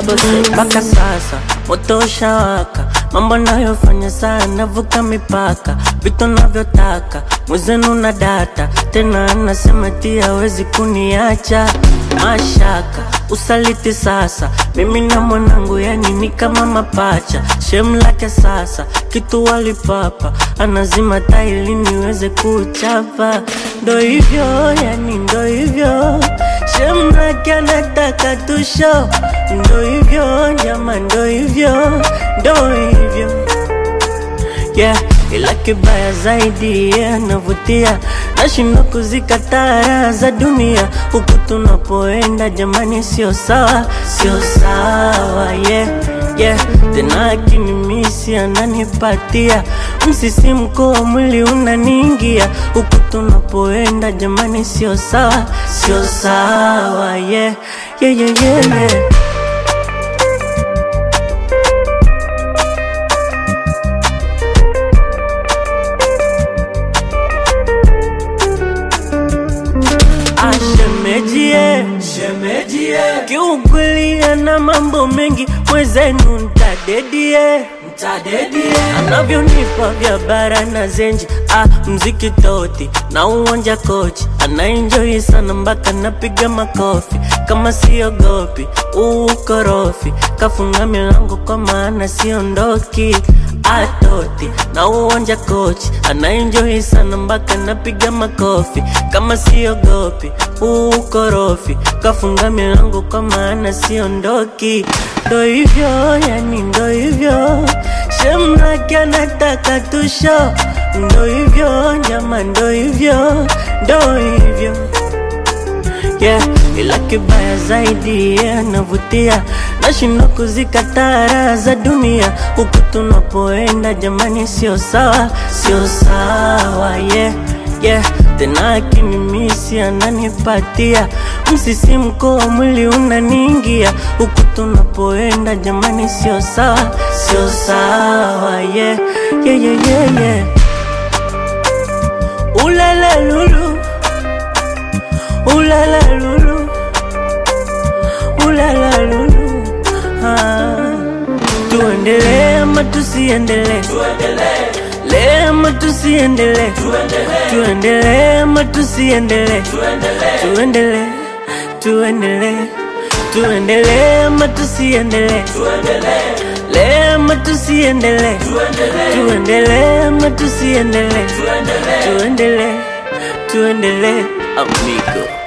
Mpaka sasa moto ushawaka, mambo nayofanya sana vuka mipaka, vitu navyotaka mwezenu na data, tena anasema tia hawezi kuniacha. Mashaka usaliti sasa, mimi na mwanangu yani ni kama mapacha. Shem lake sasa kitu walipapa, anazima taili niweze kuchapa. Ndo hivyo yani ndo hivyo, shem lake anataka tusho. Ndo hivyo jama ndo hivyo, ndo hivyo. Yeah, ila kibaya zaidi yeah, navutia, nashindwa kuzikataa raha za dunia. Huku tunapoenda jamani sio sawa, sio sawa yeah, yeah. Tena akinimisi ananipatia msisimko wa mwili unaniingia. Huku tunapoenda jamani sio sawa, sio sawa yeah, yeah, yeah, yeah, yeah. Shemejie, kiukweli ana mambo mengi, mwezenu ntadedie. Anavyonipa vya bara na zenji, mziki toti na uwanja kochi. Anaenjoy sana mpaka napiga makofi, kama siogopi ukorofi. Kafunga milango kwa maana siondoki, atoti na uwanja kochi. Anaenjoy sana mpaka napiga makofi, kama siogopi ukorofi. Kafunga milango kwa maana siondoki. Ndo hivyo yani ndo hivyo, shem lake anataka tusho. Ndo hivyo jama ndo hivyo, ndo hivyo yeah. Ila kibaya zaidi yeah, navutia, nashindwa kuzikataa raha za dunia. Huku tunapoenda jamani sio sawa, sio sawa yeah, yeah. Tena akinimisi ananipatia msisimko wa mwili unaniingia. Huku tunapoenda jamani sio sawa, sio sawa yeah, yeah, yeah, yeah, yeah. Ulala lulu, ulala lulu, ulala lulu. Tuendelee ama tusiendelee? Tuendelee ama tusiendelee? Tuendelee ama tusiendelee? Tuendelee, tuendelee. Tuendelee ama tusiendelee? Tuendelee ama tusiendelee? Tuendelee ama tusiendelee? Tuendelee, tuendelee amigo.